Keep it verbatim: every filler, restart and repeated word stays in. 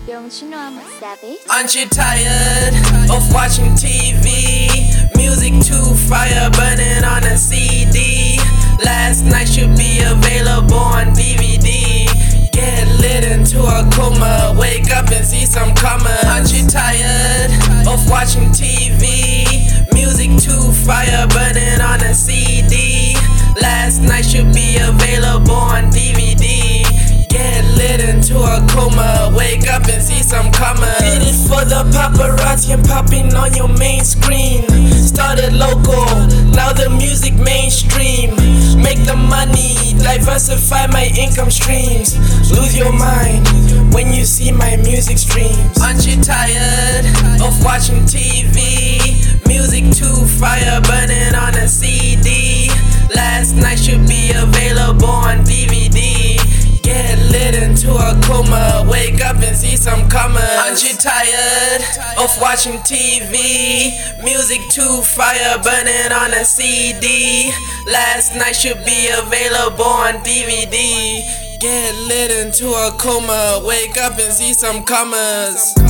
Don't you know I'm a savage? Aren't you tired of watching T V? Music too fire, burning on a C D. Last night should be available on D V D. Get lit into a coma, wake up and see some commas. Aren't you tired of watching T V? Music too fire, burning on a C D. Last night should be available on D V D. Get lit into a coma, wake up and see some commas. Did it for the paparazzi and popping on your main screen. Started local, now the music mainstream. Make the money, diversify my income streams. Lose your mind when you see my music streams. Aren't you tired of watching T V? Music too fire, burning on a C D. Last night should be available on D V D. Get lit into a coma, wake up and see some commas. Aren't you tired of watching T V? Music too fire, burning on a C D. Last night should be available on D V D. Get lit into a coma, wake up and see some commas.